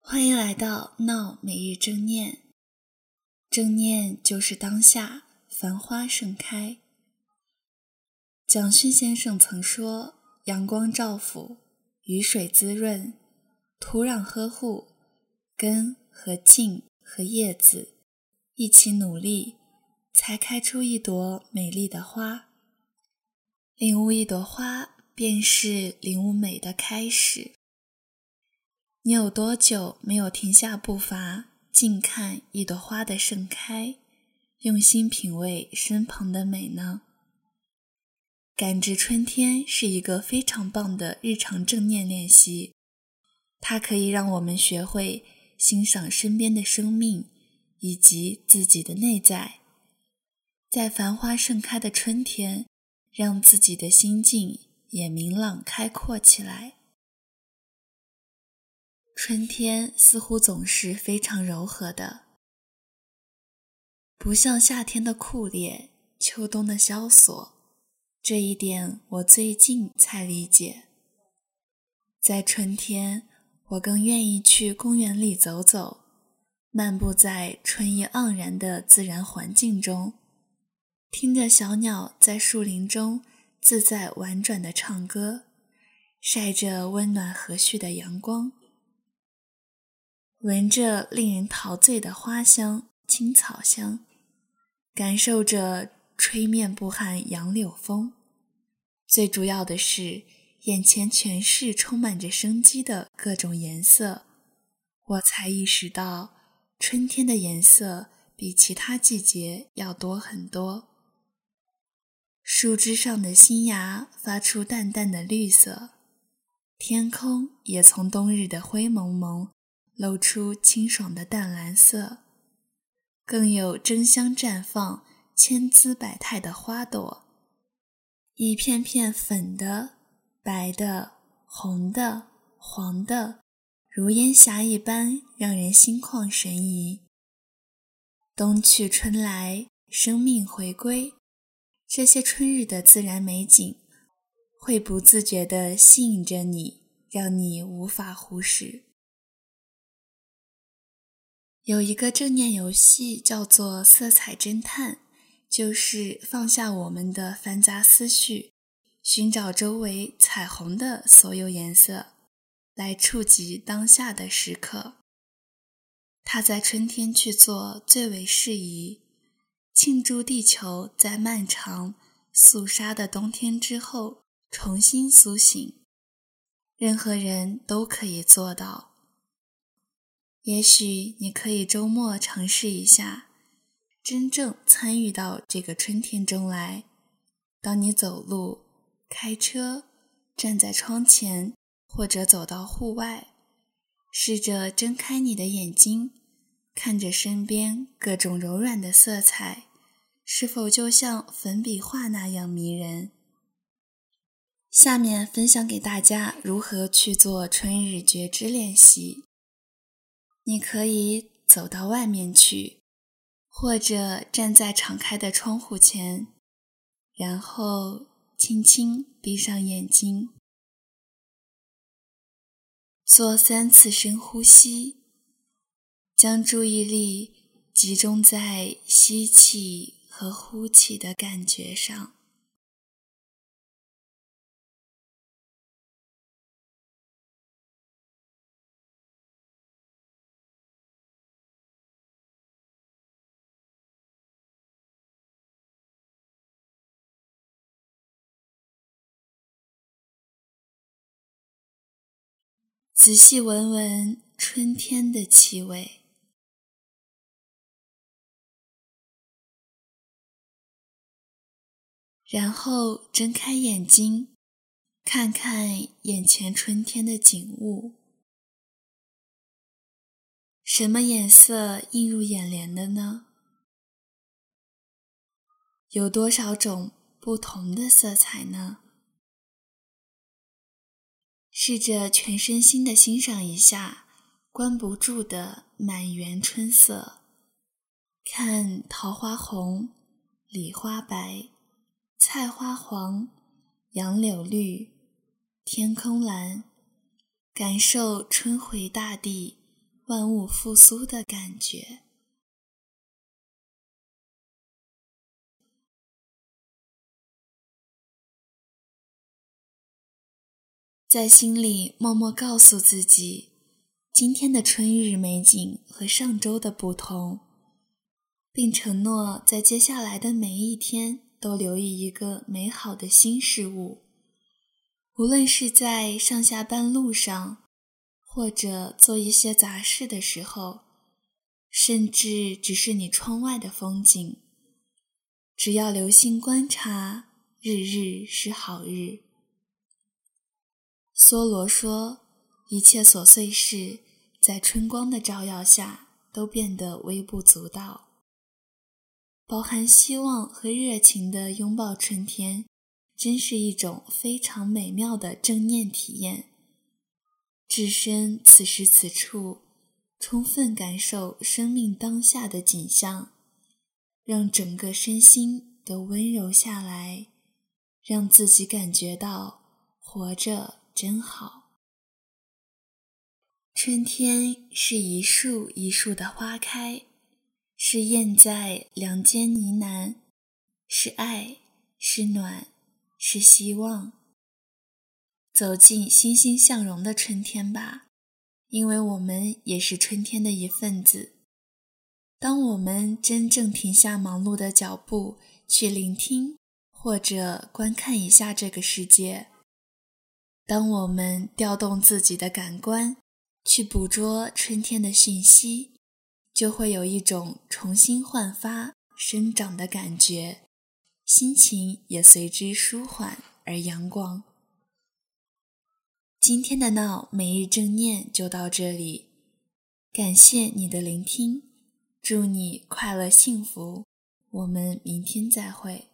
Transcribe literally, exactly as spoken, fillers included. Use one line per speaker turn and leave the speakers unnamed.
欢迎来到闹每日正念。正念就是当下，繁花盛开。蒋勋先生曾说，阳光照拂，雨水滋润，土壤呵护，根和茎和叶子一起努力，才开出一朵美丽的花。领悟一朵花，便是领悟美的开始。你有多久没有停下步伐，静看一朵花的盛开，用心品味身旁的美呢？感知春天是一个非常棒的日常正念练习，它可以让我们学会欣赏身边的生命以及自己的内在，在繁花盛开的春天，让自己的心境也明朗开阔起来。春天似乎总是非常柔和的，不像夏天的酷烈，秋冬的萧索，这一点我最近才理解。在春天，我更愿意去公园里走走，漫步在春意盎然的自然环境中，听着小鸟在树林中自在婉转地唱歌，晒着温暖和煦的阳光，闻着令人陶醉的花香、青草香，感受着吹面不寒杨柳风。最主要的是，眼前全是充满着生机的各种颜色，我才意识到，春天的颜色比其他季节要多很多。树枝上的新芽发出淡淡的绿色，天空也从冬日的灰蒙蒙露出清爽的淡蓝色，更有争相绽放千姿百态的花朵，一片片粉的、白的、红的、黄的，如烟霞一般，让人心旷神怡。冬去春来，生命回归，这些春日的自然美景会不自觉地吸引着你，让你无法忽视。有一个正念游戏叫做色彩侦探，就是放下我们的繁杂思绪，寻找周围彩虹的所有颜色，来触及当下的时刻。它在春天去做最为适宜，庆祝地球在漫长肃杀的冬天之后重新苏醒。任何人都可以做到。也许你可以周末尝试一下，真正参与到这个春天中来。当你走路、开车、站在窗前，或者走到户外，试着睁开你的眼睛，看着身边各种柔软的色彩，是否就像粉笔画那样迷人？下面分享给大家如何去做春日觉知练习。你可以走到外面去，或者站在敞开的窗户前，然后轻轻闭上眼睛，做三次深呼吸，将注意力集中在吸气和呼气的感觉上。仔细闻闻春天的气味，然后睁开眼睛，看看眼前春天的景物。什么颜色映入眼帘的呢？有多少种不同的色彩呢？试着全身心地欣赏一下关不住的满园春色，看桃花红、梨花白、菜花黄、杨柳绿、天空蓝，感受春回大地万物复苏的感觉。在心里默默告诉自己，今天的春日美景和上周的不同，并承诺在接下来的每一天都留意一个美好的新事物。无论是在上下班路上，或者做一些杂事的时候，甚至只是你窗外的风景，只要留心观察，日日是好日。梭罗说，一切琐碎事在春光的照耀下都变得微不足道。饱含希望和热情的拥抱春天，真是一种非常美妙的正念体验。置身此时此处，充分感受生命当下的景象，让整个身心都温柔下来，让自己感觉到活着真好。春天是一树一树的花开，是燕在梁间呢喃，是爱，是暖，是希望。走进欣欣向荣的春天吧，因为我们也是春天的一份子。当我们真正停下忙碌的脚步，去聆听或者观看一下这个世界，当我们调动自己的感官，去捕捉春天的讯息，就会有一种重新焕发、生长的感觉，心情也随之舒缓而阳光。今天的闹每日正念就到这里，感谢你的聆听，祝你快乐幸福，我们明天再会。